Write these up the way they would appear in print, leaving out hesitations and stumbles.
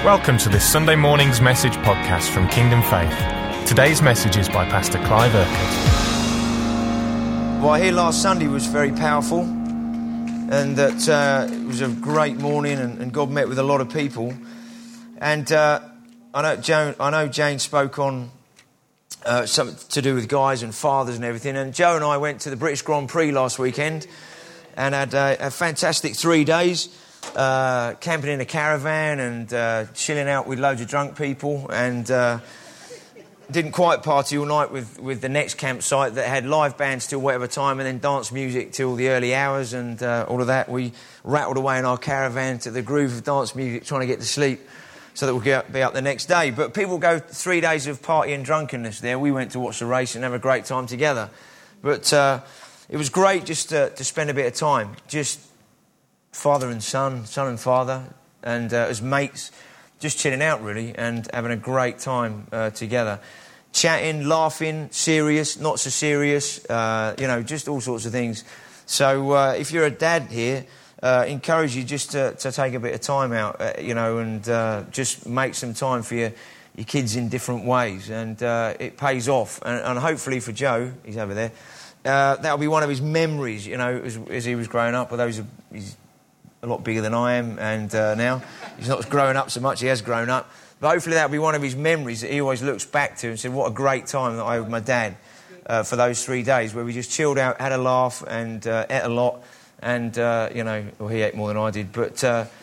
Welcome to this Sunday morning's message podcast from Kingdom Faith. Today's message is by Pastor Clive Urquhart. Well, I hear last Sunday was very powerful, and that it was a great morning, and God met with a lot of people. And I know Jane spoke on something to do with guys and fathers and everything. And Joe and I went to the British Grand Prix last weekend and had a fantastic 3 days. Camping in a caravan and chilling out with loads of drunk people, and didn't quite party all night with the next campsite that had live bands till whatever time, and then dance music till the early hours and all of that. We rattled away in our caravan to the groove of dance music, trying to get to sleep so that we'll be up the next day. But people go 3 days of party and drunkenness there. We went to watch the race and have a great time together. But it was great just to spend a bit of time, just father and son and father, and as mates, just chilling out really and having a great time together. Chatting, laughing, serious, not so serious, just all sorts of things. So if you're a dad here, encourage you just to take a bit of time out, and just make some time for your kids in different ways. And it pays off. And hopefully for Joe, he's over there, that'll be one of his memories, as he was growing up. Although he's a lot bigger than I am, and now he's not growing up so much. He has grown up, but hopefully that'll be one of his memories that he always looks back to and said, "What a great time that I had with my dad for those 3 days where we just chilled out, had a laugh, and ate a lot, and well, he ate more than I did, but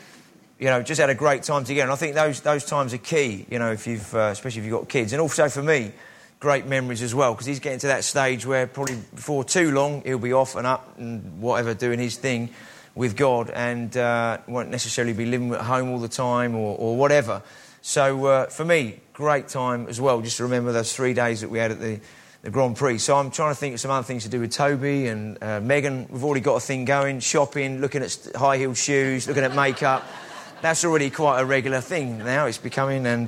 just had a great time together." And I think those times are key, if you've especially if you've got kids, and also for me, great memories as well, because he's getting to that stage where probably before too long he'll be off and up and whatever, doing his thing with God, and won't necessarily be living at home all the time or whatever. So for me, great time as well, just to remember those 3 days that we had at the Grand Prix. So I'm trying to think of some other things to do with Toby and Megan. We've already got a thing going, shopping, looking at high-heeled shoes, looking at makeup. That's already quite a regular thing now, it's becoming, and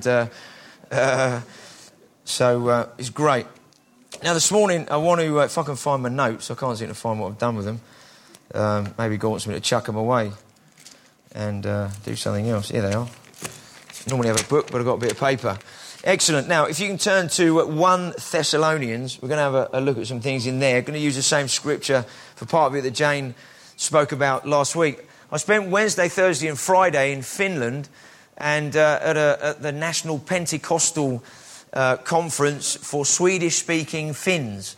so it's great. Now this morning, I want to, if I can find my notes, I can't seem to find what I've done with them. Maybe God wants me to chuck them away and do something else. Here they are. Normally have a book, but I've got a bit of paper. Excellent. Now, if you can turn to 1 Thessalonians, we're going to have a look at some things in there. I'm going to use the same scripture for part of it that Jane spoke about last week. I spent Wednesday, Thursday and Friday in Finland and at the National Pentecostal Conference for Swedish-speaking Finns.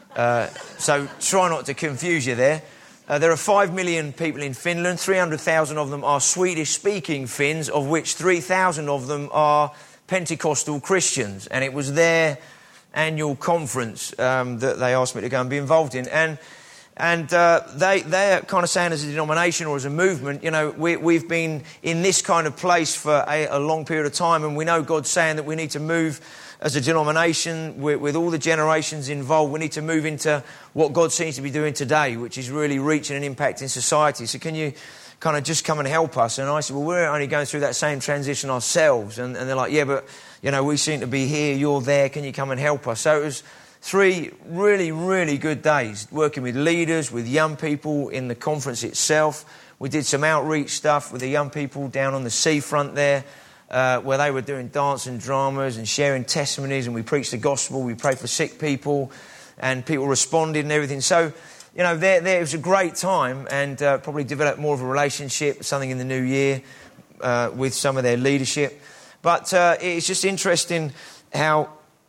So try not to confuse you there. There are 5 million people in Finland. 300,000 of them are Swedish-speaking Finns, of which 3,000 of them are Pentecostal Christians. And it was their annual conference that they asked me to go and be involved in. And they're kind of saying, as a denomination or as a movement, we've been in this kind of place for a long period of time, and we know God's saying that we need to move as a denomination, with all the generations involved, we need to move into what God seems to be doing today, which is really reaching and impacting society. So can you kind of just come and help us? And I said, well, we're only going through that same transition ourselves. And they're like, yeah, but, we seem to be here, you're there, can you come and help us? So it was 3 really, really good days, working with leaders, with young people in the conference itself. We did some outreach stuff with the young people down on the seafront there, where they were doing dance and dramas and sharing testimonies, and we preached the gospel, we prayed for sick people, and people responded and everything. So, there was a great time, and probably developed more of a relationship, something in the new year, with some of their leadership. But it's just interesting how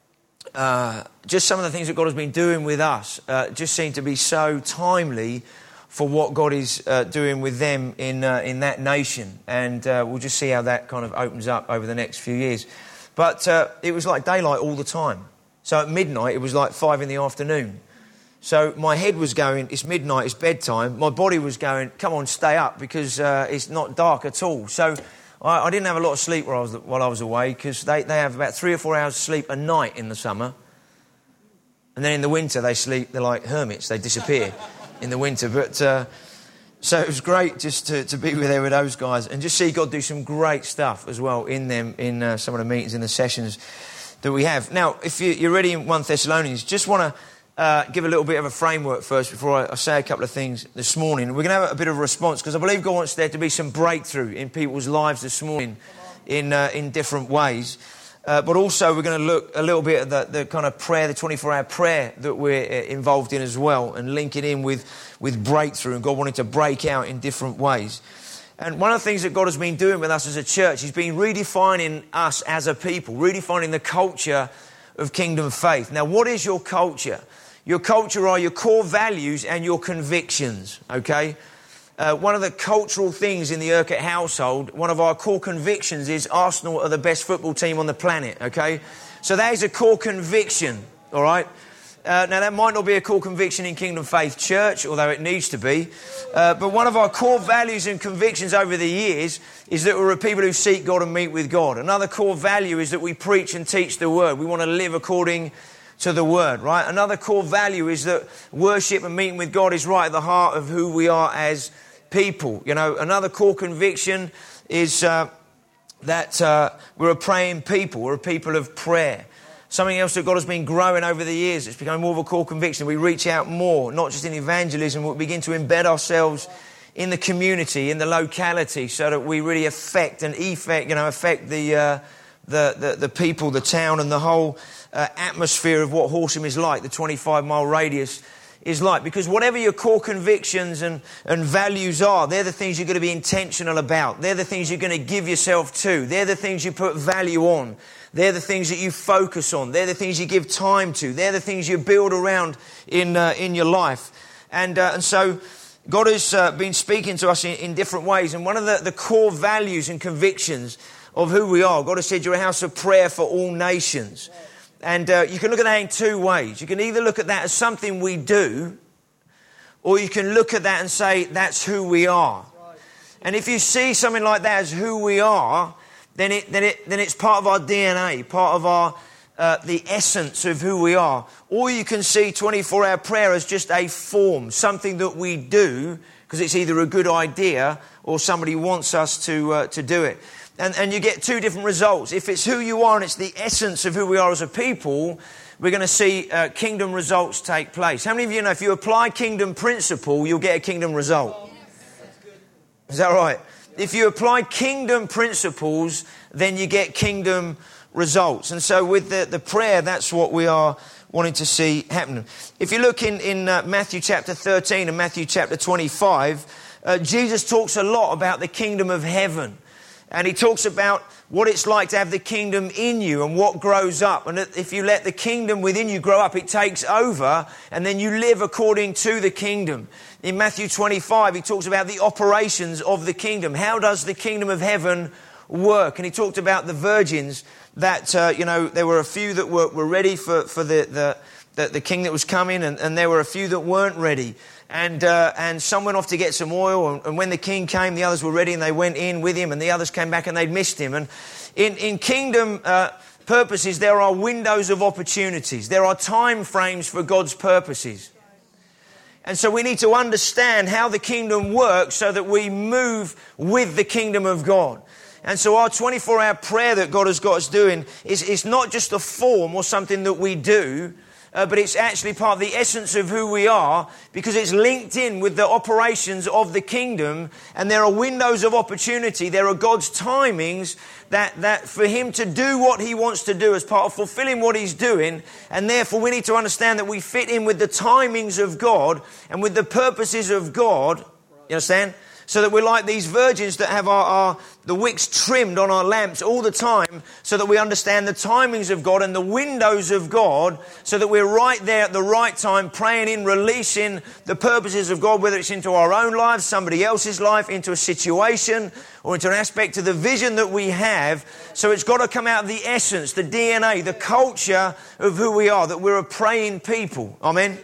just some of the things that God has been doing with us just seem to be so timely for what God is doing with them in that nation. And we'll just see how that kind of opens up over the next few years. But it was like daylight all the time. So at midnight, it was like 5 in the afternoon. So my head was going, it's midnight, it's bedtime. My body was going, come on, stay up, because it's not dark at all. So I didn't have a lot of sleep while I was away, because they have about 3 or 4 hours sleep a night in the summer. And then in the winter, they're like hermits, they disappear in the winter. But so it was great just to be there with those guys and just see God do some great stuff as well in them, in some of the meetings and the sessions that we have. Now, if you're ready in 1 Thessalonians, just want to give a little bit of a framework first before I say a couple of things this morning. We're going to have a bit of a response because I believe God wants there to be some breakthrough in people's lives this morning in different ways. But also we're going to look a little bit at the kind of prayer, the 24-hour prayer that we're involved in as well, and link it in with breakthrough and God wanting to break out in different ways. And one of the things that God has been doing with us as a church, He's been redefining us as a people, redefining the culture of Kingdom Faith. Now, what is your culture? Your culture are your core values and your convictions, okay? One of the cultural things in the Urquhart household, one of our core convictions is Arsenal are the best football team on the planet, okay? So that is a core conviction, all right? Now, that might not be a core conviction in Kingdom Faith Church, although it needs to be. But one of our core values and convictions over the years is that we're a people who seek God and meet with God. Another core value is that we preach and teach the Word. We want to live according to the Word, right? Another core value is that worship and meeting with God is right at the heart of who we are as people. You know, another core conviction is that we're a praying people. We're a people of prayer. Something else that God has been growing over the years, it's become more of a core conviction. We reach out more, not just in evangelism, we begin to embed ourselves in the community, in the locality, so that we really affect the people, the town, and the whole atmosphere of what Horsham is like, the 25-mile radius is like. Because whatever your core convictions and values are, they're the things you're going to be intentional about. They're the things you're going to give yourself to. They're the things you put value on. They're the things that you focus on. They're the things you give time to. They're the things you build around in your life. And so God has been speaking to us in different ways. And one of the core values and convictions of who we are, God has said you're a house of prayer for all nations. And you can look at that in two ways. You can either look at that as something we do, or you can look at that and say that's who we are. And if you see something like that as who we are, then it's part of our DNA, part of our the essence of who we are. Or you can see 24-hour prayer as just a form, something that we do because it's either a good idea or somebody wants us to do it. And you get two different results. If it's who you are and it's the essence of who we are as a people, we're going to see kingdom results take place. How many of you know if you apply kingdom principle, you'll get a kingdom result? Is that right? If you apply kingdom principles, then you get kingdom results. And so with the prayer, that's what we are wanting to see happen. If you look in Matthew chapter 13 and Matthew chapter 25, Jesus talks a lot about the kingdom of heaven. And he talks about what it's like to have the kingdom in you and what grows up. And if you let the kingdom within you grow up, it takes over and then you live according to the kingdom. In Matthew 25, he talks about the operations of the kingdom. How does the kingdom of heaven work? And he talked about the virgins that, there were a few that were ready for the king that was coming and there were a few that weren't ready. And some went off to get some oil, and when the king came, the others were ready and they went in with him, and the others came back and they'd missed him. And in kingdom purposes, there are windows of opportunities. There are time frames for God's purposes. And so we need to understand how the kingdom works so that we move with the kingdom of God. And so our 24-hour prayer that God has got us doing is not just a form or something that we do, but it's actually part of the essence of who we are because it's linked in with the operations of the kingdom, and there are windows of opportunity. There are God's timings that for him to do what he wants to do as part of fulfilling what he's doing, and therefore we need to understand that we fit in with the timings of God and with the purposes of God. You understand? So that we're like these virgins that have the wicks trimmed on our lamps all the time so that we understand the timings of God and the windows of God so that we're right there at the right time praying in, releasing the purposes of God, whether it's into our own lives, somebody else's life, into a situation or into an aspect of the vision that we have. So it's got to come out of the essence, the DNA, the culture of who we are, that we're a praying people. Amen?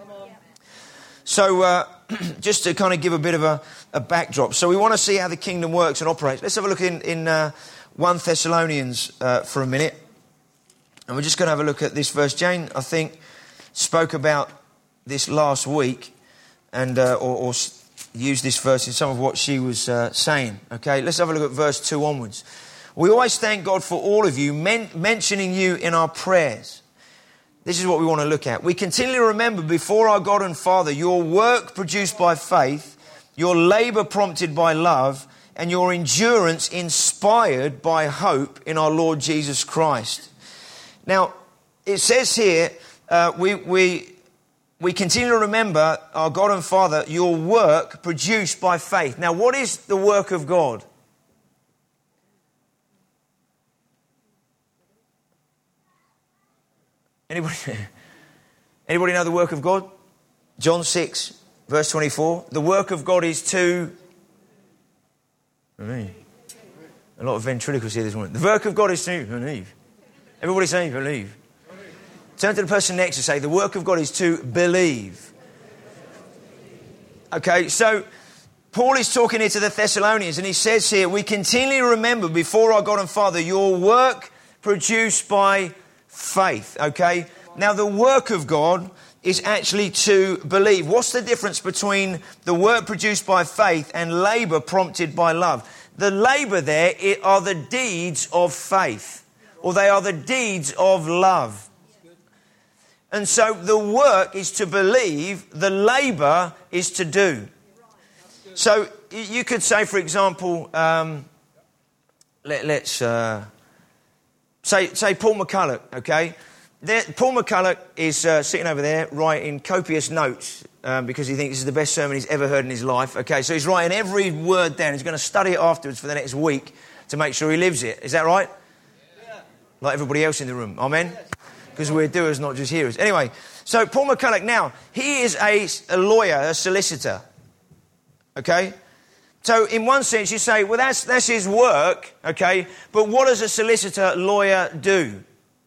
So just to kind of give a bit of a backdrop. So we want to see how the kingdom works and operates. Let's have a look in 1 Thessalonians for a minute. And we're just going to have a look at this verse. Jane, I think, spoke about this last week and or used this verse in some of what she was saying. Okay, let's have a look at verse 2 onwards. We always thank God for all of you, mentioning you in our prayers. This is what we want to look at. We continually remember before our God and Father your work produced by faith, your labour prompted by love, and your endurance inspired by hope in our Lord Jesus Christ. Now, it says here, we continue to remember our God and Father, your work produced by faith. Now, what is the work of God? Anybody know the work of God? John 6, verse 24. The work of God is to... believe. A lot of ventriloquists here this morning. The work of God is to believe. Everybody say believe. Turn to the person next and say, the work of God is to believe. Okay, so Paul is talking here to the Thessalonians, and he says here, we continually remember before our God and Father your work produced by faith. Okay, now the work of God is actually to believe. What's the difference between the work produced by faith and labour prompted by love? The labour there are the deeds of faith, or they are the deeds of love. And so the work is to believe, the labour is to do. So you could say, for example, let's say Paul McCulloch, okay? Paul McCulloch is sitting over there writing copious notes because he thinks this is the best sermon he's ever heard in his life. Okay, so he's writing every word down. He's going to study it afterwards for the next week to make sure he lives it. Is that right? Yeah. Like everybody else in the room. Amen? Because we're doers, not just hearers. Anyway, so Paul McCulloch now, he is a lawyer, a solicitor. Okay? So in one sense you say, well, that's his work, okay? But what does a solicitor lawyer do?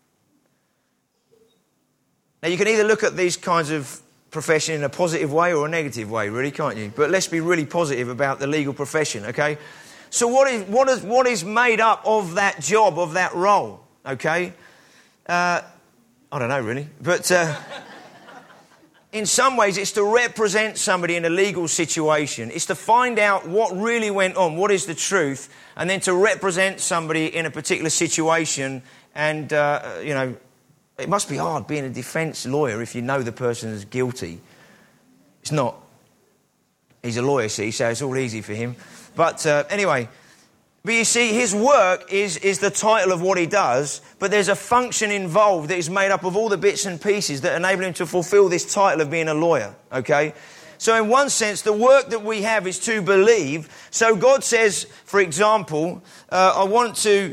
Now, you can either look at these kinds of profession in a positive way or a negative way, really, can't you? But let's be really positive about the legal profession, okay? So what is made up of that job, of that role, okay? I don't know, really. But in some ways, it's to represent somebody in a legal situation. It's to find out what really went on, what is the truth, and then to represent somebody in a particular situation and, it must be hard being a defence lawyer if you know the person is guilty. It's not. He's a lawyer, see, so it's all easy for him. But anyway, but you see, his work is the title of what he does, but there's a function involved that is made up of all the bits and pieces that enable him to fulfil this title of being a lawyer, okay? So in one sense, the work that we have is to believe. So God says, for example, I want to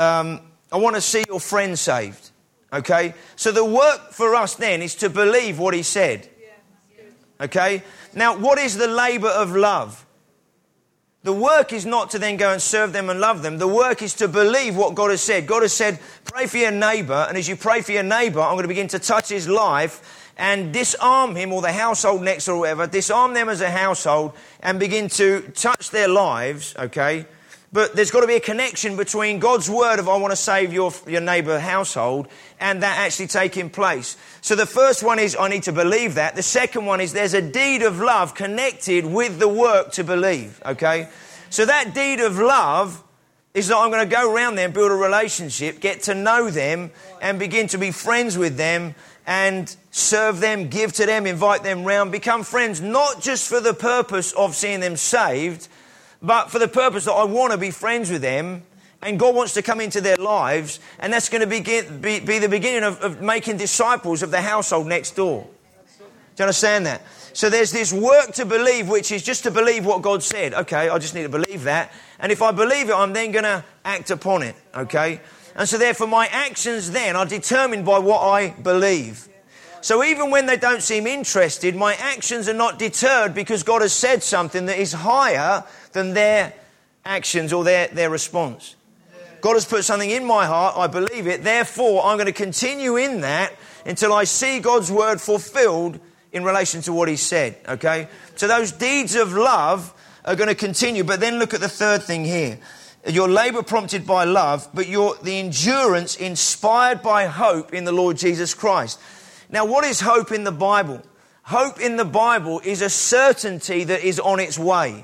see your friend saved. Okay, so the work for us then is to believe what he said. Okay, now what is the labour of love? The work is not to then go and serve them and love them. The work is to believe what God has said. God has said, pray for your neighbour, and as you pray for your neighbour, I'm going to begin to touch his life and disarm him or the household next or whatever, disarm them as a household and begin to touch their lives, okay? But there's got to be a connection between God's word of I want to save your neighbour household and that actually taking place. So the first one is I need to believe that. The second one is there's a deed of love connected with the work to believe, okay? So that deed of love is that I'm going to go around there and build a relationship, get to know them and begin to be friends with them and serve them, give to them, invite them round, become friends, not just for the purpose of seeing them saved, but for the purpose that I want to be friends with them and God wants to come into their lives, and that's going to be the beginning of making disciples of the household next door. Do you understand that? So there's this work to believe, which is just to believe what God said. Okay, I just need to believe that. And if I believe it, I'm then going to act upon it. Okay? And so therefore my actions then are determined by what I believe. So even when they don't seem interested, my actions are not deterred because God has said something that is higher than their actions or their response. God has put something in my heart, I believe it, therefore I'm going to continue in that until I see God's word fulfilled in relation to what he said, okay? So those deeds of love are going to continue, but then look at the third thing here. Your labour prompted by love, but the endurance inspired by hope in the Lord Jesus Christ. Now, what is hope in the Bible? Hope in the Bible is a certainty that is on its way.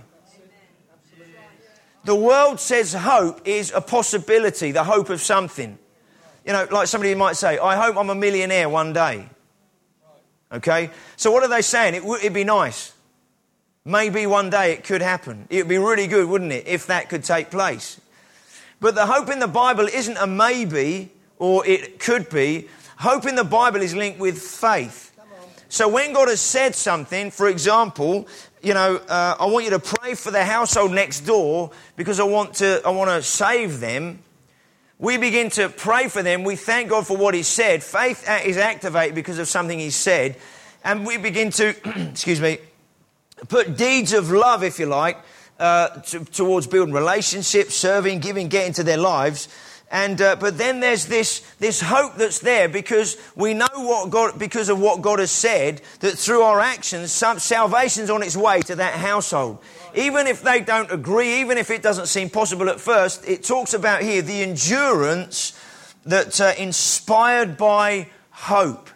The world says hope is a possibility, the hope of something. You know, like somebody might say, I hope I'm a millionaire one day. Okay? So what are they saying? It'd be nice. Maybe one day it could happen. It would be really good, wouldn't it, if that could take place. But the hope in the Bible isn't a maybe, or it could be. Hope in the Bible is linked with faith. So when God has said something, for example, I want you to pray for the household next door because I want to save them. We begin to pray for them. We thank God for what He said. Faith is activated because of something He said. And we begin to, put deeds of love, if you like, towards building relationships, serving, giving, getting to their lives. And but then there's this hope that's there because we know because of what God has said, that through our actions, salvation's on its way to that household. Even if they don't agree, even if it doesn't seem possible at first, it talks about here the endurance that's inspired by hope.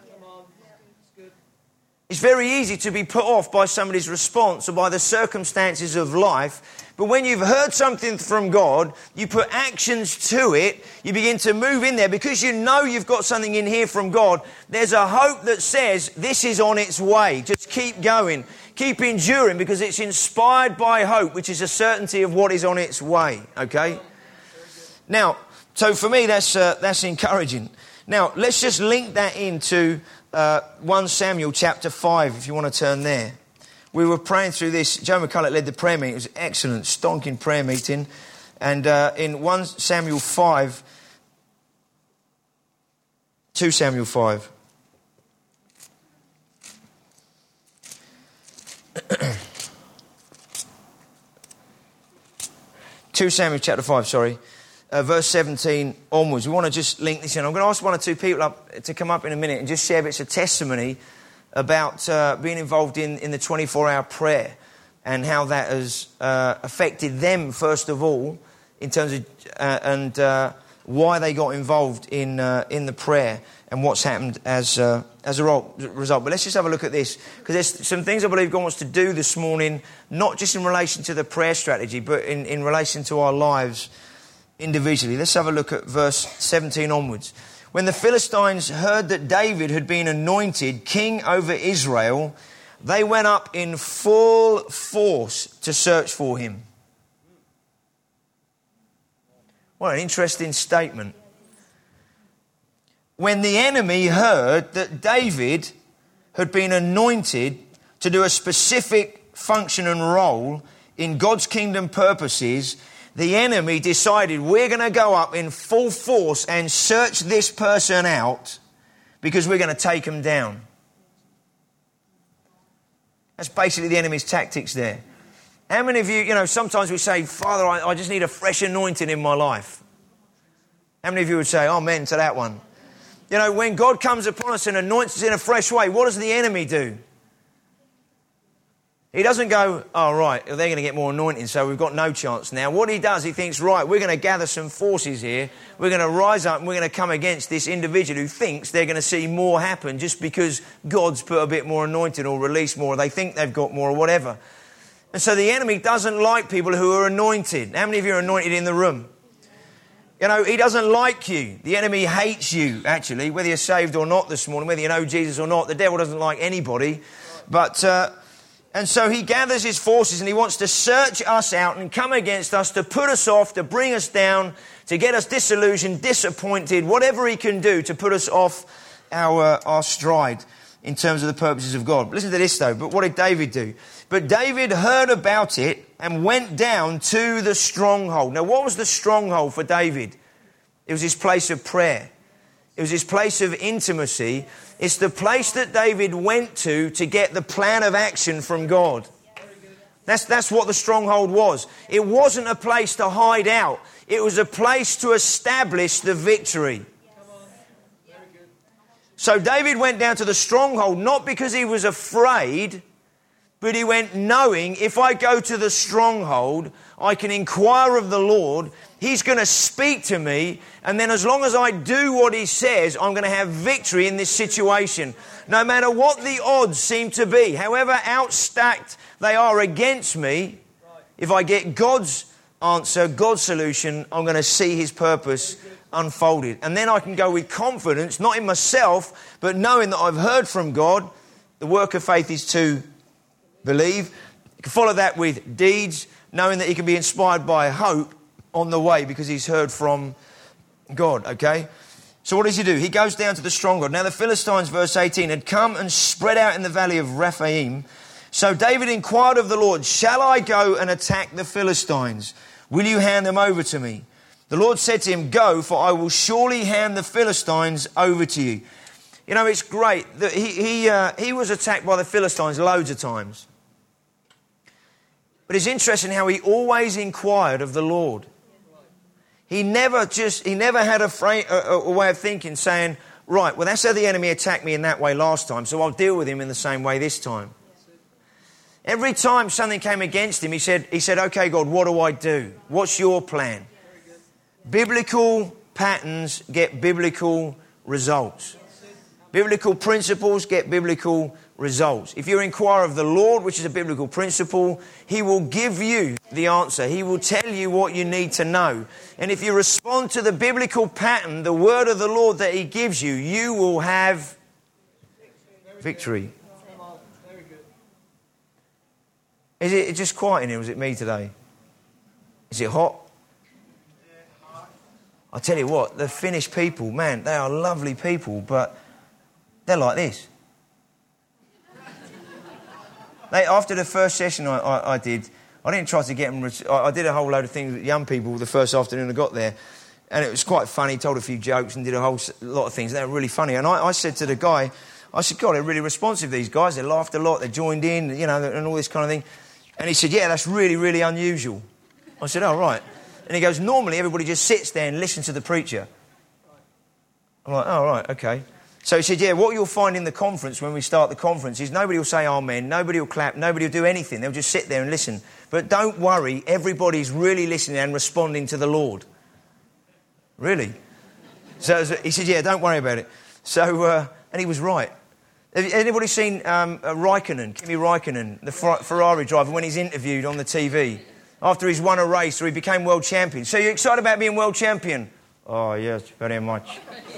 It's very easy to be put off by somebody's response or by the circumstances of life. But when you've heard something from God, you put actions to it, you begin to move in there because you know you've got something in here from God. There's a hope that says this is on its way. Just keep going, keep enduring because it's inspired by hope, which is a certainty of what is on its way. Okay? Now, so for me, that's encouraging. Now, let's just link that into 1 Samuel chapter 5, if you want to turn there. We were praying through this. Joe McCulloch led the prayer meeting. It was an excellent, stonking prayer meeting. And in 1 Samuel 5, 2 Samuel 5. chapter 5, sorry. Verse 17 onwards. We want to just link this in. I'm going to ask one or two people up to come up in a minute and just share bits of testimony about being involved in the 24-hour prayer and how that has affected them, first of all, in terms of and why they got involved in the prayer and what's happened as a result. But let's just have a look at this, because there's some things I believe God wants to do this morning, not just in relation to the prayer strategy, but in relation to our lives individually. Let's have a look at verse 17 onwards. When the Philistines heard that David had been anointed king over Israel, they went up in full force to search for him. What an interesting statement. When the enemy heard that David had been anointed to do a specific function and role in God's kingdom purposes, the enemy decided we're going to go up in full force and search this person out because we're going to take him down. That's basically the enemy's tactics there. How many of you, sometimes we say, Father, I just need a fresh anointing in my life. How many of you would say, amen to that one? When God comes upon us and anoints us in a fresh way, what does the enemy do? He doesn't go, oh, right, they're going to get more anointing, so we've got no chance now. What he does, he thinks, right, we're going to gather some forces here. We're going to rise up and we're going to come against this individual who thinks they're going to see more happen just because God's put a bit more anointing or released more, or they think they've got more or whatever. And so the enemy doesn't like people who are anointed. How many of you are anointed in the room? He doesn't like you. The enemy hates you, actually, whether you're saved or not this morning, whether you know Jesus or not. The devil doesn't like anybody. And so he gathers his forces and he wants to search us out and come against us, to put us off, to bring us down, to get us disillusioned, disappointed, whatever he can do to put us off our stride in terms of the purposes of God. Listen to this though. But what did David do? But David heard about it and went down to the stronghold. Now, what was the stronghold for David? It was his place of prayer. It was his place of intimacy. It's the place that David went to get the plan of action from God. That's what the stronghold was. It wasn't a place to hide out. It was a place to establish the victory. So David went down to the stronghold, not because he was afraid, but he went knowing, if I go to the stronghold, I can inquire of the Lord. He's going to speak to me. And then as long as I do what he says, I'm going to have victory in this situation. No matter what the odds seem to be, however outstacked they are against me, if I get God's answer, God's solution, I'm going to see his purpose unfolded. And then I can go with confidence, not in myself, but knowing that I've heard from God. The work of faith is to believe He can follow that with deeds, knowing that he can be inspired by hope on the way because he's heard from God, okay? So what does he do? He goes down to the stronghold. Now the Philistines, verse 18, had come and spread out in the valley of Rephaim. So David inquired of the Lord, shall I go and attack the Philistines? Will you hand them over to me? The Lord said to him, go, for I will surely hand the Philistines over to you. You know, it's great that he was attacked by the Philistines loads of times. But it's interesting how he always inquired of the Lord. He never had a way of thinking saying, right, well, that's how the enemy attacked me in that way last time, so I'll deal with him in the same way this time. Every time something came against him, he said, okay, God, what do I do? What's your plan? Biblical patterns get biblical results. Biblical principles get biblical results. If you inquire of the Lord, which is a biblical principle, he will give you the answer. He will tell you what you need to know. And if you respond to the biblical pattern, the word of the Lord that he gives you, you will have victory. Is it just quiet in here, or is it me today? Is it hot? I tell you what, the Finnish people, man, they are lovely people, but they're like this. After the first session I did, I didn't try to get them... I did a whole load of things with young people the first afternoon I got there, and it was quite funny, told a few jokes and did a whole lot of things. They were really funny. And I said to the guy, I said, God, they're really responsive, these guys. They laughed a lot, they joined in, you know, and all this kind of thing. And he said, yeah, that's really, really unusual. I said, oh, right. And he goes, normally everybody just sits there and listens to the preacher. I'm like, oh, right, okay. So he said, yeah, what you'll find in the conference when we start the conference is nobody will say amen, nobody will clap, nobody will do anything. They'll just sit there and listen. But don't worry, everybody's really listening and responding to the Lord. Really? So he said, yeah, don't worry about it. So, and he was right. Have anybody seen Kimi Räikkönen, the Ferrari driver, when he's interviewed on the TV after he's won a race or he became world champion? So you're excited about being world champion? Oh, yes, very much.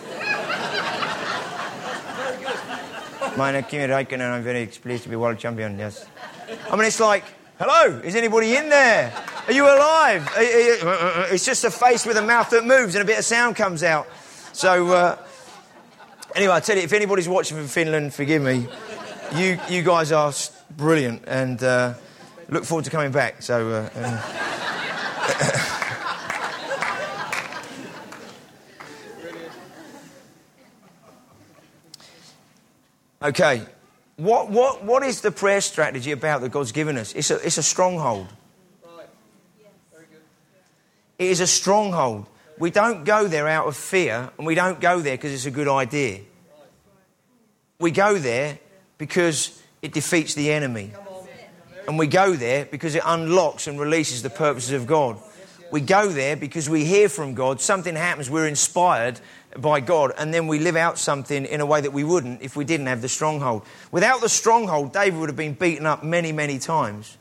My name is Kimi Räikkönen and I'm very pleased to be world champion, yes. I mean, it's like, hello, is anybody in there? Are you alive? It's just a face with a mouth that moves and a bit of sound comes out. So... Anyway, I tell you, if anybody's watching from Finland, forgive me. You guys are brilliant, and look forward to coming back. So, okay, what is the prayer strategy about that God's given us? It's a stronghold. Right. Very good. It is a stronghold. We don't go there out of fear, and we don't go there because it's a good idea. We go there because it defeats the enemy. And we go there because it unlocks and releases the purposes of God. We go there because we hear from God, something happens, we're inspired by God, and then we live out something in a way that we wouldn't if we didn't have the stronghold. Without the stronghold, David would have been beaten up many, many times.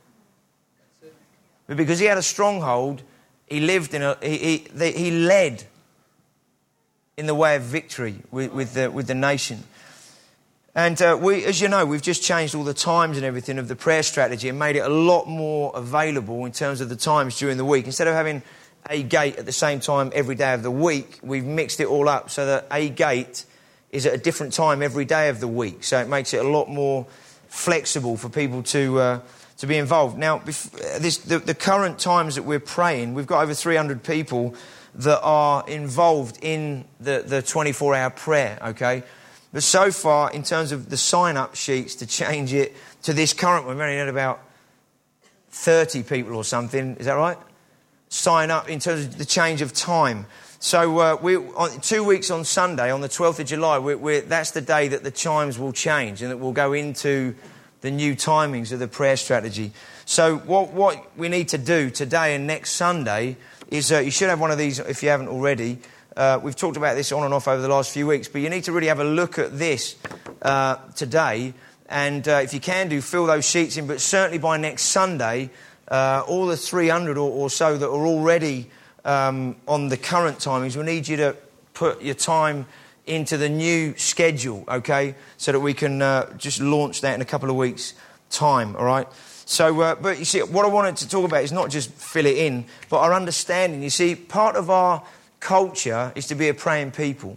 But because he had a stronghold, he lived he led in the way of victory with the nation. And as you know, we've just changed all the times and everything of the prayer strategy and made it a lot more available in terms of the times during the week. Instead of having a gate at the same time every day of the week, we've mixed it all up so that a gate is at a different time every day of the week. So it makes it a lot more flexible for people to be involved. Now, the current times that we're praying, we've got over 300 people that are involved in the 24-hour prayer, okay? But so far, in terms of the sign-up sheets to change it to this current one, we've only had about 30 people or something, is that right? Sign up in terms of the change of time. So we're 2 weeks on Sunday, on the 12th of July, that's the day that the chimes will change and that we'll go into the new timings of the prayer strategy. So what we need to do today and next Sunday is you should have one of these if you haven't already. We've talked about this on and off over the last few weeks, but you need to really have a look at this today. And if you can fill those sheets in. But certainly by next Sunday, all the 300 or so that are already on the current timings, we need you to put your time into the new schedule, okay? So that we can just launch that in a couple of weeks' time, all right? So, but you see, what I wanted to talk about is not just fill it in, but our understanding. You see, part of our culture is to be a praying people.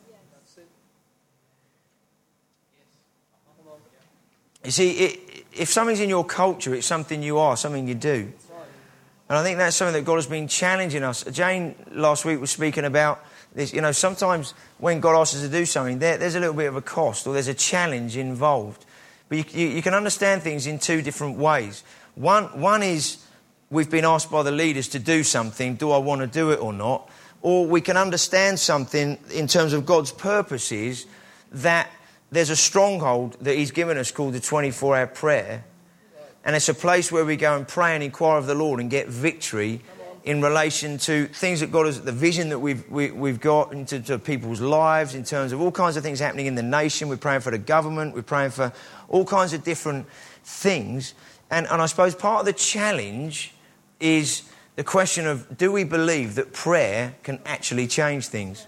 You see, if something's in your culture, it's something you are, something you do. And I think that's something that God has been challenging us. Jane last week was speaking about this. You know, sometimes when God asks us to do something, there's a little bit of a cost or there's a challenge involved. But you can understand things in two different ways. One is we've been asked by the leaders to do something. Do I want to do it or not? Or we can understand something in terms of God's purposes, that there's a stronghold that he's given us called the 24-hour prayer. And it's a place where we go and pray and inquire of the Lord and get victory in relation to things that God has, the vision that we've got into people's lives, in terms of all kinds of things happening in the nation. We're praying for the government. We're praying for all kinds of different things. And I suppose part of the challenge is the question of, do we believe that prayer can actually change things?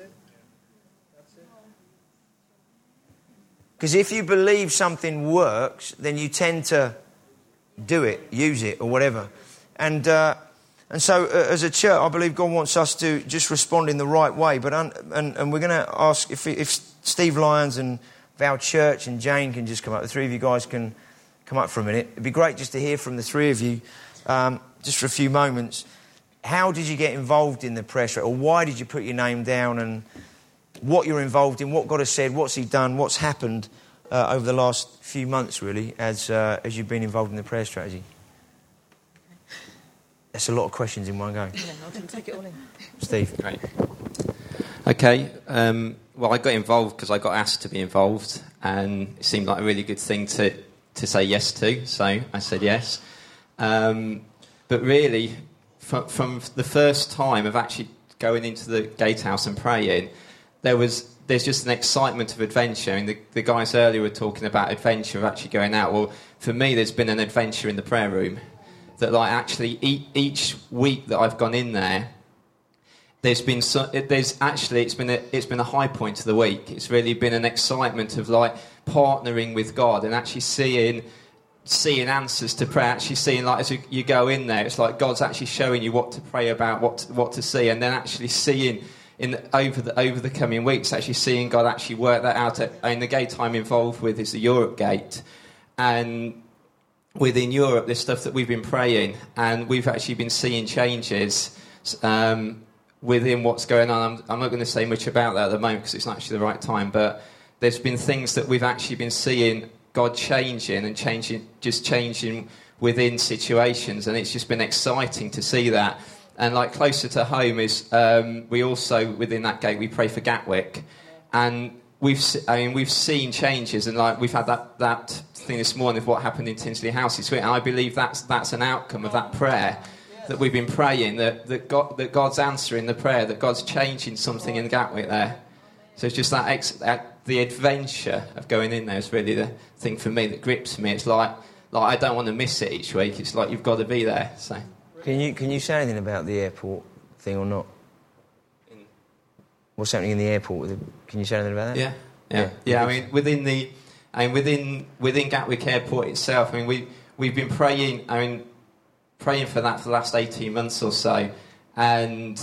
Because if you believe something works, then you tend to do it, use it, or whatever. And so as a church, I believe God wants us to just respond in the right way. But and we're going to ask if Steve Lyons and Val Church and Jane can just come up. The three of you guys can come up for a minute. It'd be great just to hear from the three of you, just for a few moments. How did you get involved in the prayer straight? Or why did you put your name down? And what you're involved in, what God has said, what's he done, what's happened over the last few months, really, as you've been involved in the prayer strategy. That's a lot of questions in one go. Yeah, I can take it all in. Steve. Great. Okay. Well, I got involved because I got asked to be involved, and it seemed like a really good thing to say yes to, so I said yes. But really, from the first time of actually going into the gatehouse and praying, there's just an excitement of adventure. And the guys earlier were talking about adventure of actually going out. Well, for me, there's been an adventure in the prayer room. That like actually each week that I've gone in there, it's been a high point of the week. It's really been an excitement of like partnering with God and actually seeing answers to prayer. Actually seeing, like, as you go in there, it's like God's actually showing you what to pray about, what to see, and then actually seeing over the coming weeks, actually seeing God actually work that out. And the gate I'm involved with is the Europe Gate, and within Europe, there's stuff that we've been praying, and we've actually been seeing changes within what's going on. I'm not going to say much about that at the moment because it's not actually the right time, but there's been things that we've actually been seeing God changing within situations, and it's just been exciting to see that. And like closer to home is we also, within that gate, we pray for Gatwick, and we've seen changes, and like we've had that thing this morning of what happened in Tinsley House. And I believe that's an outcome of that prayer that we've been praying, that God's answering the prayer, that God's changing something in Gatwick there. So it's just the adventure of going in there is really the thing for me that grips me. It's like I don't want to miss it each week. It's like you've got to be there. So can you say anything about the airport thing or not? What's happening in the airport? Can you say anything about that? Yeah. I mean, within Gatwick Airport itself, I mean, we've been praying. I mean, praying for that for the last 18 months or so, and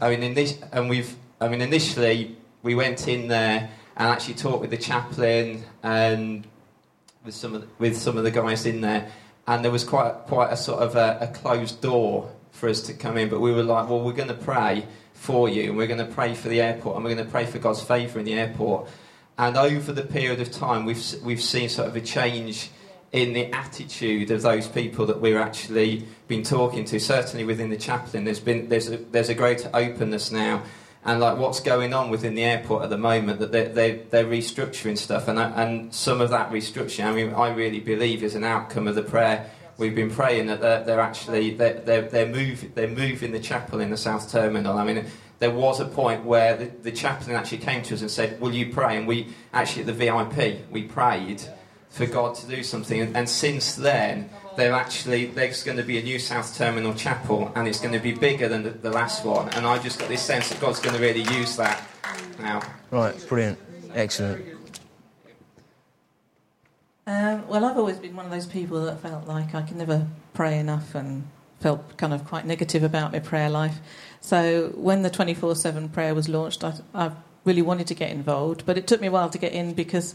initially we went in there and actually talked with the chaplain and with some of the guys in there, and there was quite a sort of a closed door for us to come in. But we were like, well, we're going to pray for you, and we're going to pray for the airport, and we're going to pray for God's favour in the airport. And over the period of time, we've seen sort of a change in the attitude of those people that we're actually been talking to. Certainly within the chaplain, there's a greater openness now, and like what's going on within the airport at the moment, that they're restructuring stuff, and some of that restructuring, I mean, I really believe is an outcome of the prayer we've been praying, that they're moving the chapel in the South Terminal. I mean, there was a point where the chaplain actually came to us and said, will you pray? And we actually, at the VIP, we prayed for God to do something. And since then, there's going to be a new South Terminal chapel, and it's going to be bigger than the last one. And I just got this sense that God's going to really use that now. Right, brilliant. Excellent. Well, I've always been one of those people that felt like I could never pray enough and felt kind of quite negative about my prayer life. So when the 24/7 prayer was launched, I really wanted to get involved, but it took me a while to get in because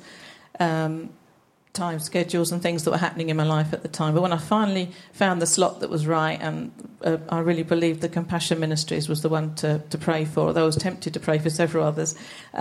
time schedules and things that were happening in my life at the time. But when I finally found the slot that was right, and I really believed the Compassion Ministries was the one to pray for, although I was tempted to pray for several others,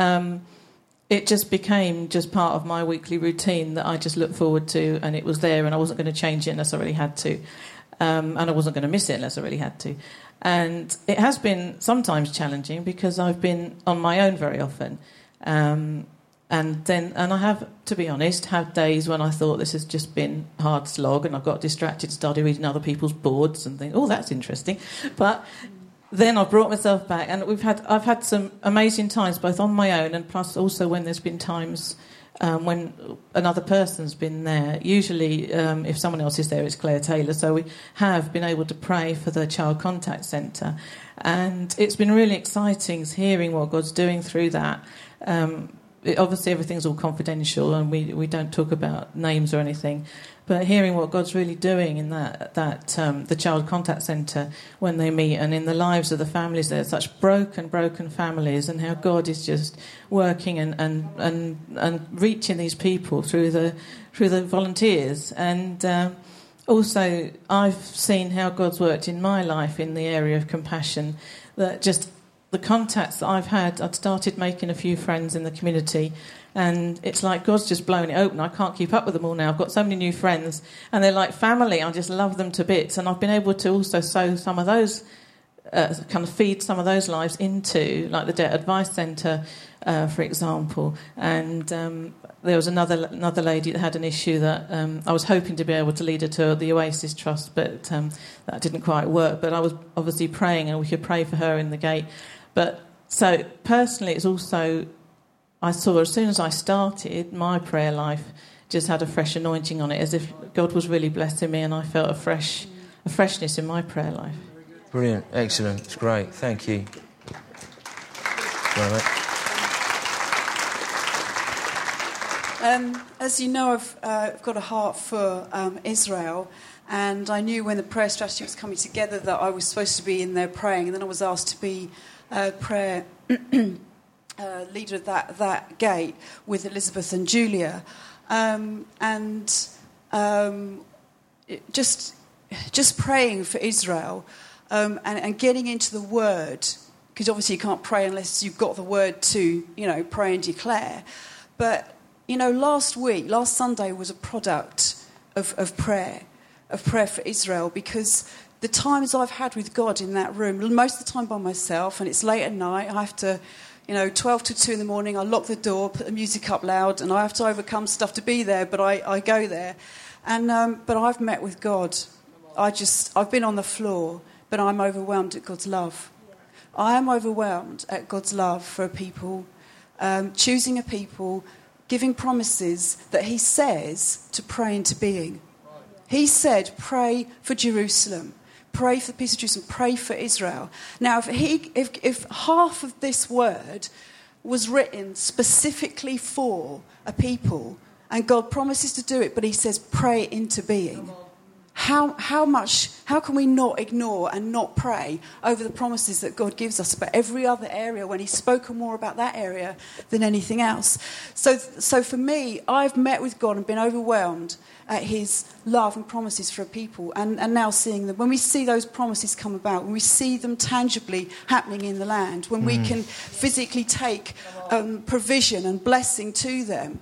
it just became just part of my weekly routine that I just looked forward to, and it was there, and I wasn't going to change it unless I really had to. And I wasn't going to miss it unless I really had to. And it has been sometimes challenging because I've been on my own very often. And I have, to be honest, had days when I thought this has just been hard slog, and I've got distracted, started reading other people's boards and think, oh, that's interesting. But then I brought myself back, and I've had some amazing times, both on my own and plus also when there's been times when another person's been there. Usually, if someone else is there, it's Claire Taylor. So we have been able to pray for the Child Contact Centre, and it's been really exciting hearing what God's doing through that. Obviously, everything's all confidential, and we don't talk about names or anything. But hearing what God's really doing in the Child Contact Centre when they meet, and in the lives of the families there, such broken families, and how God is just working and reaching these people through the volunteers. And also, I've seen how God's worked in my life in the area of compassion. That just the contacts that I've had, I'd started making a few friends in the community, and it's like God's just blown it open. I can't keep up with them all now. I've got so many new friends, and they're like family. I just love them to bits, and I've been able to also sow some of those, kind of feed some of those lives into, like the Debt Advice Centre, for example. And there was another lady that had an issue that I was hoping to be able to lead her to the Oasis Trust, but that didn't quite work. But I was obviously praying, and we could pray for her in the gate. But so personally, it's also, I saw as soon as I started, my prayer life just had a fresh anointing on it, as if God was really blessing me, and I felt a freshness in my prayer life. Brilliant, excellent, it's great, thank you. As you know, I've got a heart for Israel, and I knew when the prayer strategy was coming together that I was supposed to be in there praying, and then I was asked to be prayer leader of that gate with Elizabeth and Julia, just praying for Israel, and getting into the Word, because obviously you can't pray unless you've got the Word to, pray and declare. But last Sunday was a product of prayer for Israel, because the times I've had with God in that room, most of the time by myself, and it's late at night, I have to, 12 to 2 in the morning, I lock the door, put the music up loud, and I have to overcome stuff to be there, but I go there. But I've met with God. I've been on the floor, but I'm overwhelmed at God's love. I am overwhelmed at God's love for a people, choosing a people, giving promises that he says to pray into being. He said, pray for Jerusalem. Pray for the peace of Jerusalem. Pray for Israel. Now, if half of this word was written specifically for a people, and God promises to do it, but he says, pray into being, how can we not ignore and not pray over the promises that God gives us about every other area when he's spoken more about that area than anything else? So for me, I've met with God and been overwhelmed at his love and promises for a people, and now seeing them. When we see those promises come about, when we see them tangibly happening in the land, when we can physically take provision and blessing to them.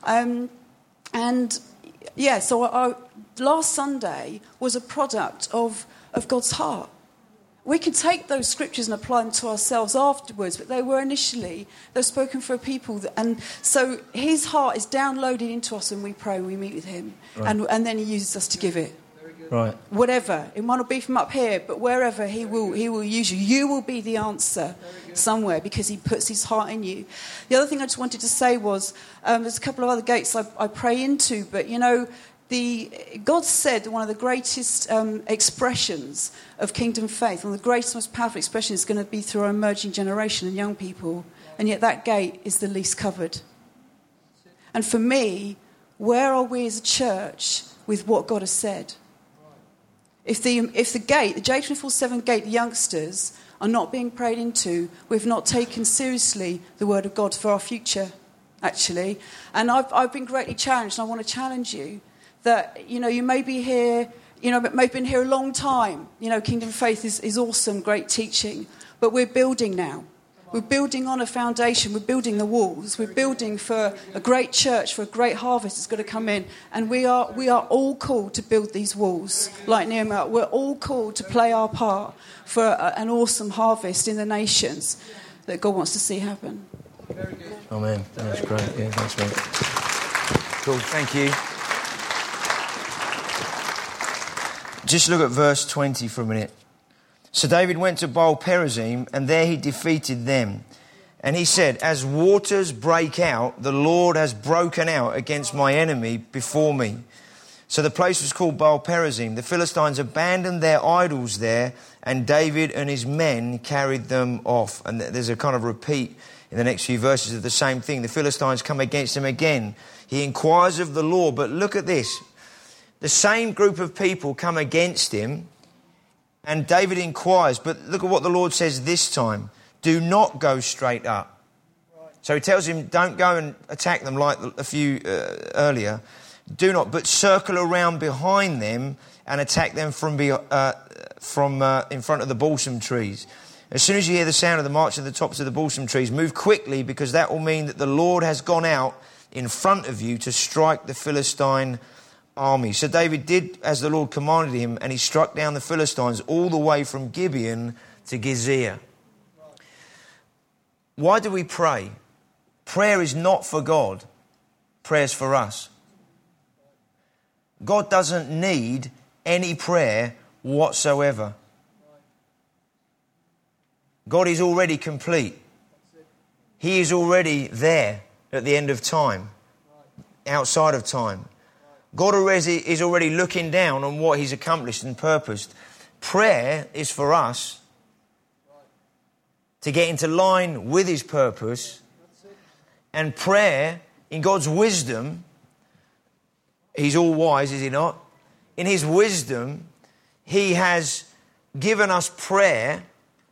So last Sunday was a product of God's heart. We can take those scriptures and apply them to ourselves afterwards, but they were spoken for a people. And so his heart is downloaded into us when we pray, when we meet with him. Right. And then he uses us to give it. Right. Whatever. It might not be from up here, but wherever he will use you. You will be the answer somewhere because he puts his heart in you. The other thing I just wanted to say was, there's a couple of other gates I pray into, but God said one of the greatest expressions of kingdom faith, one of the greatest, most powerful expressions is going to be through our emerging generation and young people, and yet that gate is the least covered. And for me, where are we as a church with what God has said? If the gate, the J24/7 gate, the youngsters are not being prayed into, we've not taken seriously the word of God for our future, actually. And I've been greatly challenged, and I want to challenge you that, you may be here, may have been here a long time. Kingdom Faith is awesome, great teaching, but we're building now. We're building on a foundation. We're building the walls. We're building for a great church, for a great harvest that's going to come in. And we are all called to build these walls, like Nehemiah. We're all called to play our part for an awesome harvest in the nations that God wants to see happen. Oh, man, that's great. Yeah, thanks, mate. Cool, thank you. Just look at verse 20 for a minute. So David went to Baal Perazim, and there he defeated them. And he said, as waters break out, the Lord has broken out against my enemy before me. So the place was called Baal Perazim. The Philistines abandoned their idols there, and David and his men carried them off. And there's a kind of repeat in the next few verses of the same thing. The Philistines come against him again. He inquires of the Lord. But look at this. The same group of people come against him, and David inquires, but look at what the Lord says this time. Do not go straight up. So he tells him, don't go and attack them like a few earlier. Do not, but circle around behind them and attack them from in front of the balsam trees. As soon as you hear the sound of the march of the tops of the balsam trees, move quickly, because that will mean that the Lord has gone out in front of you to strike the Philistine army. So David did as the Lord commanded him, and he struck down the Philistines all the way from Gibeon to Gezer. Why do we pray? Prayer is not for God. Prayer is for us. God doesn't need any prayer whatsoever. God is already complete. He is already there at the end of time, outside of time. God is already looking down on what he's accomplished and purposed. Prayer is for us to get into line with his purpose. And prayer, in God's wisdom, he's all wise, is he not? In his wisdom, he has given us prayer,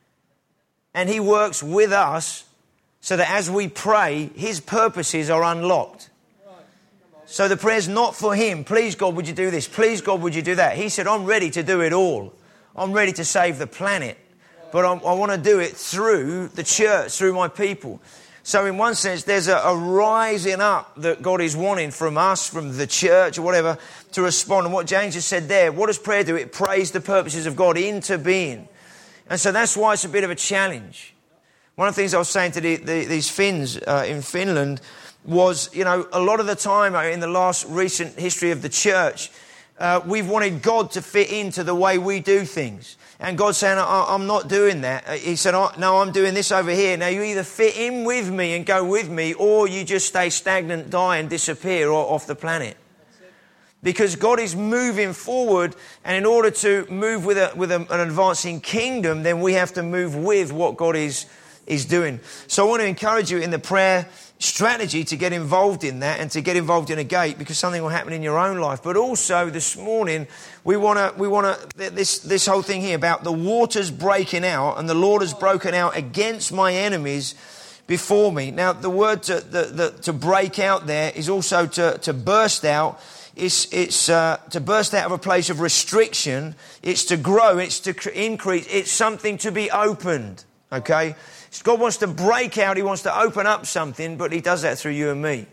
and he works with us so that as we pray, his purposes are unlocked. So the prayer's not for him. Please, God, would you do this? Please, God, would you do that? He said, I'm ready to do it all. I'm ready to save the planet. But I want to do it through the church, through my people. So in one sense, there's a rising up that God is wanting from us, from the church or whatever, to respond. And what James just said there, what does prayer do? It prays the purposes of God into being. And so that's why it's a bit of a challenge. One of the things I was saying to these Finns in Finland was, a lot of the time in the last recent history of the church, we've wanted God to fit into the way we do things. And God's saying, I'm not doing that. He said, no, I'm doing this over here. Now you either fit in with me and go with me, or you just stay stagnant, die and disappear off the planet. Because God is moving forward, and in order to move with an advancing kingdom, then we have to move with what God is doing. So I want to encourage you in the prayer strategy to get involved in that and to get involved in a gate, because something will happen in your own life. But also this morning we want to this whole thing here about the waters breaking out, and the Lord has broken out against my enemies before me. Now the word to break out there is also to burst out. It's to burst out of a place of restriction. It's to grow. It's to increase. It's something to be opened. Okay. God wants to break out. He wants to open up something, but he does that through you and me.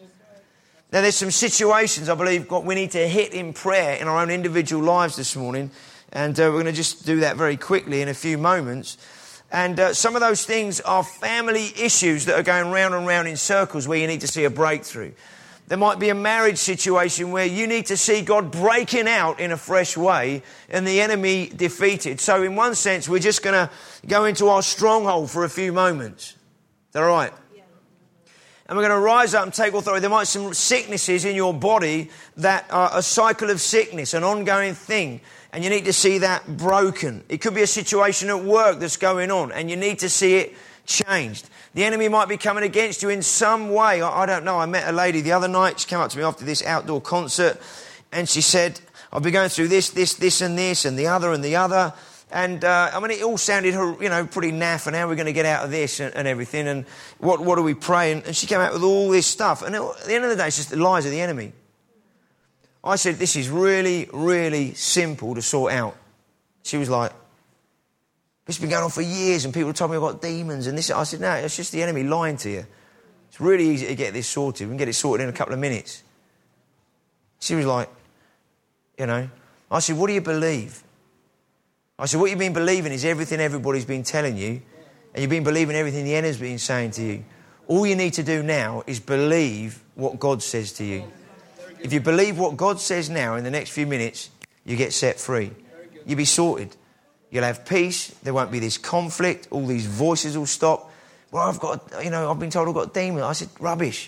Now, there's some situations I believe we need to hit in prayer in our own individual lives this morning. And we're going to just do that very quickly in a few moments. And some of those things are family issues that are going round and round in circles where you need to see a breakthrough. There might be a marriage situation where you need to see God breaking out in a fresh way and the enemy defeated. So in one sense, we're just going to go into our stronghold for a few moments. Is that all right? Yeah. And we're going to rise up and take authority. There might be some sicknesses in your body that are a cycle of sickness, an ongoing thing, and you need to see that broken. It could be a situation at work that's going on, and you need to see it changed. The enemy might be coming against you in some way. I don't know. I met a lady the other night. She came up to me after this outdoor concert and she said, I've been going through this and this and the other and the other. And, I mean, it all sounded, pretty naff, and how are we going to get out of this and everything, and what do we pray? And she came out with all this stuff. And at the end of the day, it's just the lies of the enemy. I said, this is really, really simple to sort out. She was like, it's been going on for years, and people told me I've got demons and this. I said, no, it's just the enemy lying to you. It's really easy to get this sorted. We can get it sorted in a couple of minutes. She was like, I said, what do you believe? I said, what you've been believing is everything everybody's been telling you, and you've been believing everything the enemy's been saying to you. All you need to do now is believe what God says to you. If you believe what God says now, in the next few minutes, you get set free. You'll be sorted. You'll have peace. There won't be this conflict. All these voices will stop. Well, I've been told I've got demons. I said, rubbish.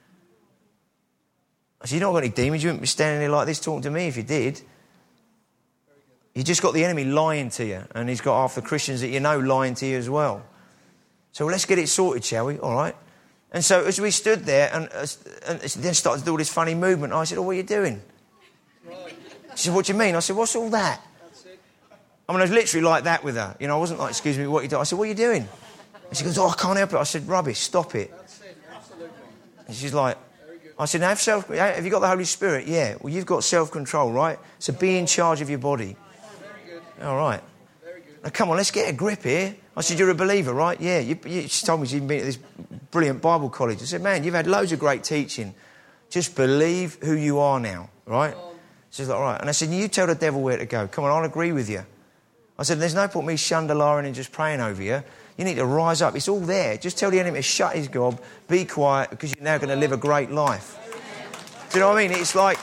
I said, you don't got any demons. You wouldn't be standing there like this talking to me if you did. You just got the enemy lying to you. And he's got half the Christians that you know lying to you as well. So let's get it sorted, shall we? All right. And so as we stood there and then started to do all this funny movement, I said, what are you doing? She said, what do you mean? I said, what's all that? I mean, I was literally like that with her. I wasn't like, excuse me, what are you doing? I said, what are you doing? And she goes, I can't help it. I said, rubbish, stop it. And she's like, I said, have you got the Holy Spirit? Yeah. Well, you've got self-control, right? So be in charge of your body. All right. Now, come on, let's get a grip here. I said, you're a believer, right? Yeah. She told me she'd been at this brilliant Bible college. I said, man, you've had loads of great teaching. Just believe who you are now, right? She's like, all right. And I said, you tell the devil where to go. Come on, I'll agree with you. I said, there's no point me shundalaring and just praying over you. You need to rise up. It's all there. Just tell the enemy to shut his gob, be quiet, because you're now going to live a great life. Do you know what I mean? It's like...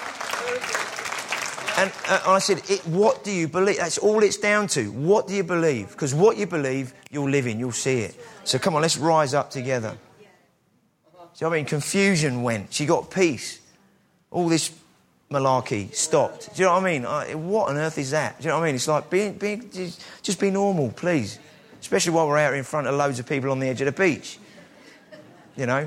And I said, what do you believe? That's all it's down to. What do you believe? Because what you believe, you'll live in. You'll see it. So come on, let's rise up together. So I mean, confusion went. She got peace. All this malarkey stopped. Do you know what I mean? What on earth is that? Do you know what I mean? It's like, just be normal, please. Especially while we're out in front of loads of people on the edge of the beach. Well,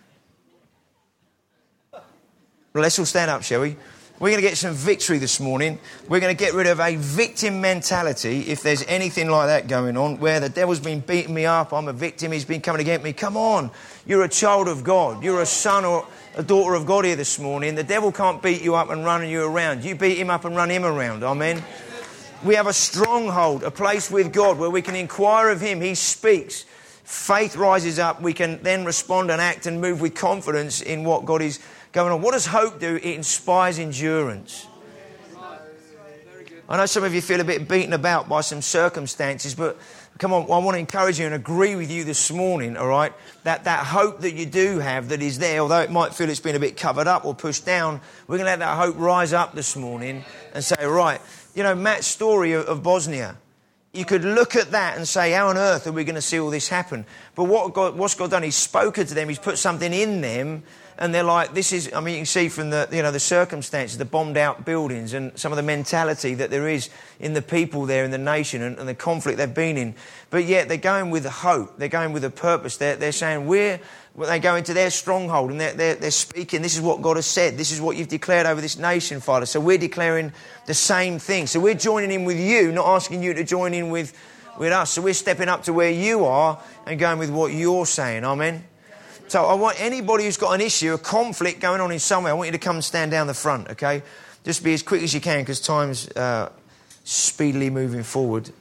let's all stand up, shall we? We're going to get some victory this morning. We're going to get rid of a victim mentality, if there's anything like that going on, where the devil's been beating me up, I'm a victim, he's been coming against me. Come on, you're a child of God. You're a son or a daughter of God here this morning. The devil can't beat you up and run you around. You beat him up and run him around. Amen. We have a stronghold, a place with God where we can inquire of him. He speaks. Faith rises up. We can then respond and act and move with confidence in what God is going on. What does hope do? It inspires endurance. I know some of you feel a bit beaten about by some circumstances, but come on, I want to encourage you and agree with you this morning, all right, that hope that you do have that is there, although it might feel it's been a bit covered up or pushed down, we're going to let that hope rise up this morning and say, right, Matt's story of Bosnia, you could look at that and say, how on earth are we going to see all this happen? But what's God done? He's spoken to them. He's put something in them. And they're like, you can see from the circumstances, the bombed out buildings and some of the mentality that there is in the people there, in the nation and the conflict they've been in. But yet they're going with hope. They're going with a purpose. They're saying, they go into their stronghold and they're speaking, this is what God has said. This is what you've declared over this nation, Father. So we're declaring the same thing. So we're joining in with you, not asking you to join in with us. So we're stepping up to where you are and going with what you're saying. Amen. So I want anybody who's got an issue, a conflict going on in somewhere, I want you to come and stand down the front, okay? Just be as quick as you can because time's speedily moving forward.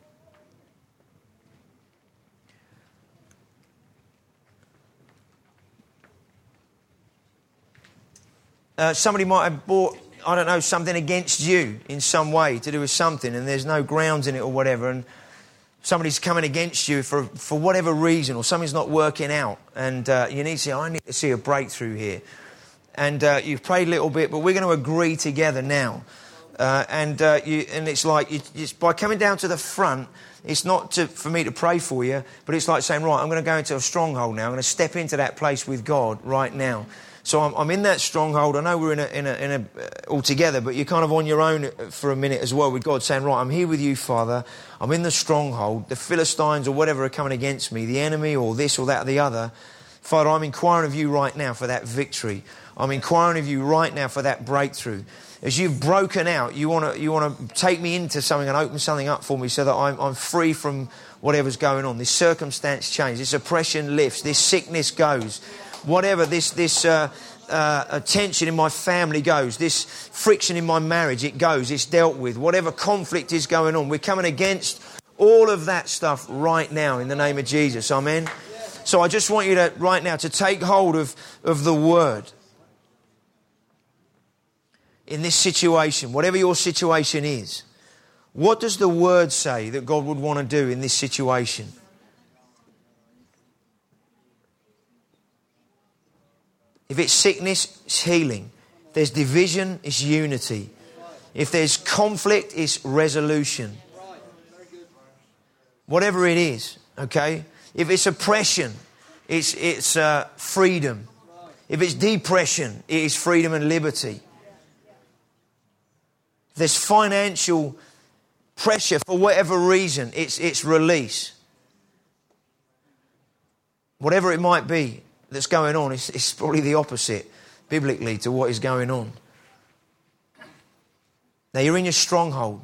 Somebody might have bought, something against you in some way to do with something and there's no grounds in it or whatever, and somebody's coming against you for whatever reason, or something's not working out, and you need to say, I need to see a breakthrough here. And you've prayed a little bit, but we're going to agree together now. And it's like, by coming down to the front, it's not for me to pray for you, but it's like saying, right, I'm going to go into a stronghold now. I'm going to step into that place with God right now. So I'm in that stronghold. I know we're in a all together, but you're kind of on your own for a minute as well with God, saying, right, I'm here with you, Father. I'm in the stronghold. The Philistines or whatever are coming against me, the enemy or this or that or the other. Father, I'm inquiring of you right now for that victory. I'm inquiring of you right now for that breakthrough. As you've broken out, you want to take me into something and open something up for me so that I'm free from whatever's going on. This circumstance changes, this oppression lifts, this sickness goes. Whatever, this tension in my family goes, this friction in my marriage, it goes, it's dealt with. Whatever conflict is going on, we're coming against all of that stuff right now in the name of Jesus. Amen. So I just want you to, right now, to take hold of the word in this situation, whatever your situation is. What does the word say that God would want to do in this situation? If it's sickness, it's healing. If there's division, it's unity. If there's conflict, it's resolution. Whatever it is, okay? If it's oppression, it's freedom. If it's depression, it is freedom and liberty. If there's financial pressure for whatever reason, it's release. Whatever it might be that's going on, it's probably the opposite biblically to what is going on. Now you're in your stronghold.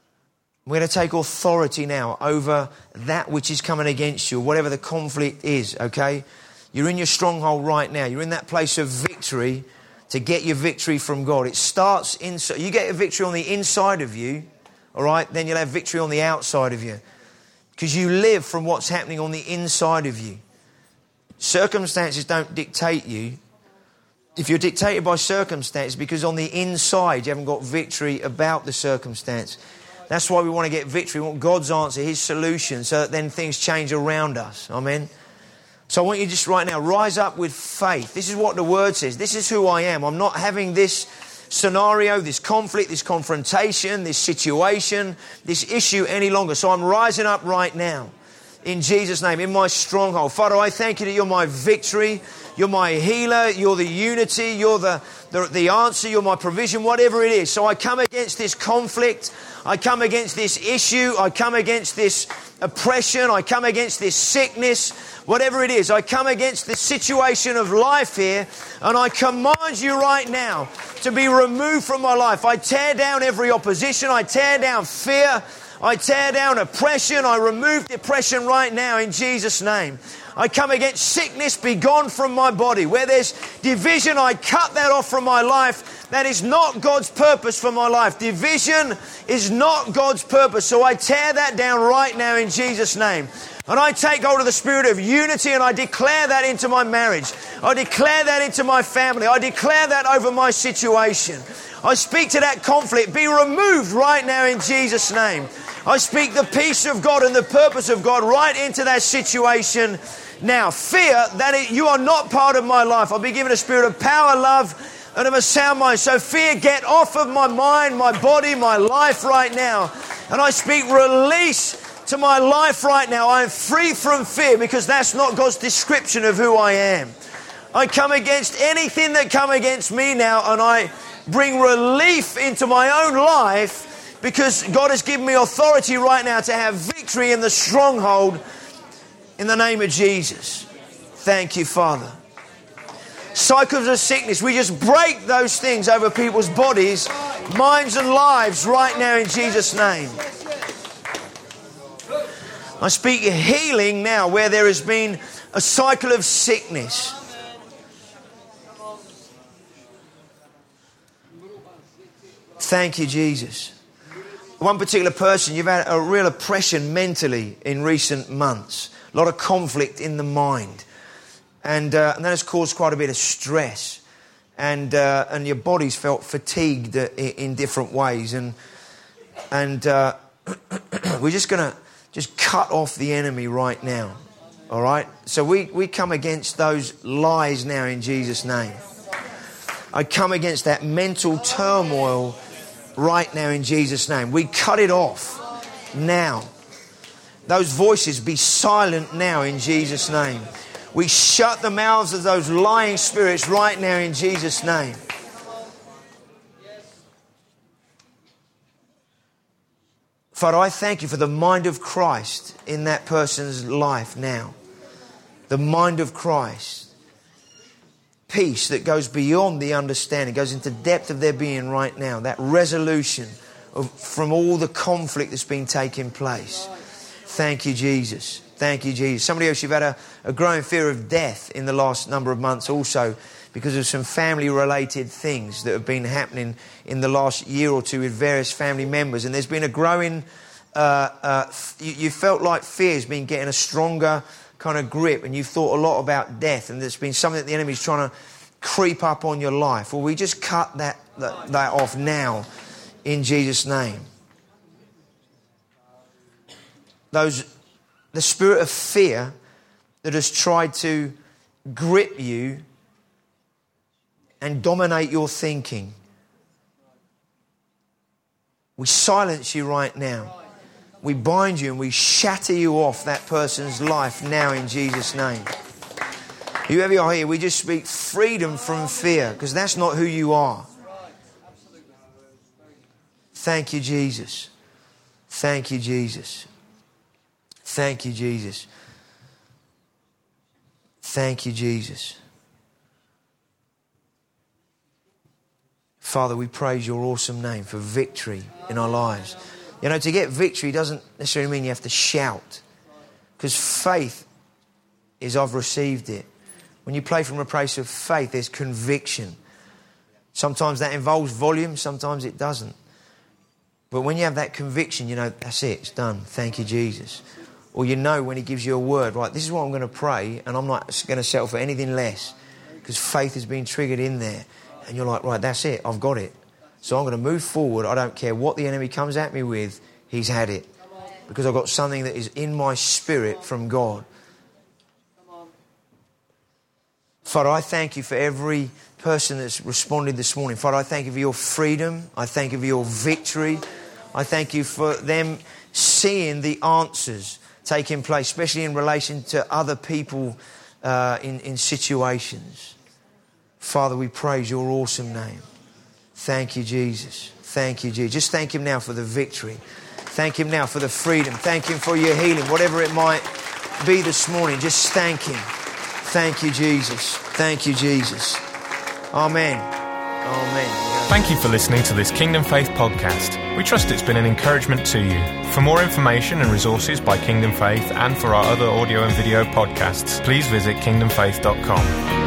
We're going to take authority now over that which is coming against you, whatever the conflict is, okay? You're in your stronghold right now. You're in that place of victory to get your victory from God. It starts inside. You get a victory on the inside of you, all right? Then you'll have victory on the outside of you. Because you live from what's happening on the inside of you. Circumstances don't dictate you. If you're dictated by circumstances, because on the inside you haven't got victory about the circumstance. That's why we want to get victory. We want God's answer, His solution, so that then things change around us. Amen. So I want you just right now, rise up with faith. This is what the Word says. This is who I am. I'm not having this scenario, this conflict, this confrontation, this situation, this issue any longer. So I'm rising up right now. In Jesus' name, in my stronghold. Father, I thank you that you're my victory. You're my healer. You're the unity. You're the answer. You're my provision, whatever it is. So I come against this conflict. I come against this issue. I come against this oppression. I come against this sickness. Whatever it is, I come against the situation of life here. And I command you right now to be removed from my life. I tear down every opposition. I tear down fear. I tear down oppression. I remove depression right now in Jesus' name. I come against sickness, be gone from my body. Where there's division, I cut that off from my life. That is not God's purpose for my life. Division is not God's purpose. So I tear that down right now in Jesus' name. And I take hold of the spirit of unity and I declare that into my marriage. I declare that into my family. I declare that over my situation. I speak to that conflict. Be removed right now in Jesus' name. I speak the peace of God and the purpose of God right into that situation now. Fear that you are not part of my life. I'll be given a spirit of power, love, and of a sound mind. So fear, get off of my mind, my body, my life right now. And I speak release to my life right now. I am free from fear because that's not God's description of who I am. I come against anything that come against me now, and I bring relief into my own life because God has given me authority right now to have victory in the stronghold in the name of Jesus. Thank you, Father. Cycles of sickness, we just break those things over people's bodies, minds and lives right now in Jesus' name. I speak healing now where there has been a cycle of sickness. Thank you, Jesus. One particular person, you've had a real oppression mentally in recent months. A lot of conflict in the mind. And that has caused quite a bit of stress. And your body's felt fatigued in different ways. And we're just going to just cut off the enemy right now. All right? So we come against those lies now in Jesus' name. I come against that mental turmoil right now in Jesus' name. We cut it off now. Those voices be silent now in Jesus' name. We shut the mouths of those lying spirits right now in Jesus' name. Father, I thank you for the mind of Christ in that person's life now. The mind of Christ. Peace that goes beyond the understanding, goes into depth of their being right now. That resolution from all the conflict that's been taking place. Thank you, Jesus. Thank you, Jesus. Somebody else, you've had a growing fear of death in the last number of months also because of some family-related things that have been happening in the last year or two with various family members. And there's been a growing... you felt like fear's been getting a stronger kind of grip, and you've thought a lot about death, and there's been something that the enemy's trying to creep up on your life. Well, we just cut that off now in Jesus' name. The spirit of fear that has tried to grip you and dominate your thinking, we silence you right now. We bind you and we shatter you off that person's life now in Jesus' name. Whoever you are here, we just speak freedom from fear, because that's not who you are. Thank you, Jesus. Thank you, Jesus. Thank you, Jesus. Thank you, Jesus. Father, we praise your awesome name for victory in our lives. You know, to get victory doesn't necessarily mean you have to shout. Because faith is, I've received it. When you play from a place of faith, there's conviction. Sometimes that involves volume, sometimes it doesn't. But when you have that conviction, you know, that's it, it's done. Thank you, Jesus. Or you know when he gives you a word, right, this is what I'm going to pray, and I'm not going to settle for anything less. Because faith has been triggered in there. And you're like, right, that's it, I've got it. So I'm going to move forward. I don't care what the enemy comes at me with, he's had it. Because I've got something that is in my spirit from God. Father, I thank you for every person that's responded this morning. Father, I thank you for your freedom. I thank you for your victory. I thank you for them seeing the answers taking place, especially in relation to other people in situations. Father, we praise your awesome name. Thank you, Jesus. Thank you, Jesus. Just thank him now for the victory. Thank him now for the freedom. Thank him for your healing, whatever it might be this morning. Just thank him. Thank you, Jesus. Thank you, Jesus. Amen. Amen. Thank you for listening to this Kingdom Faith podcast. We trust it's been an encouragement to you. For more information and resources by Kingdom Faith and for our other audio and video podcasts, please visit kingdomfaith.com.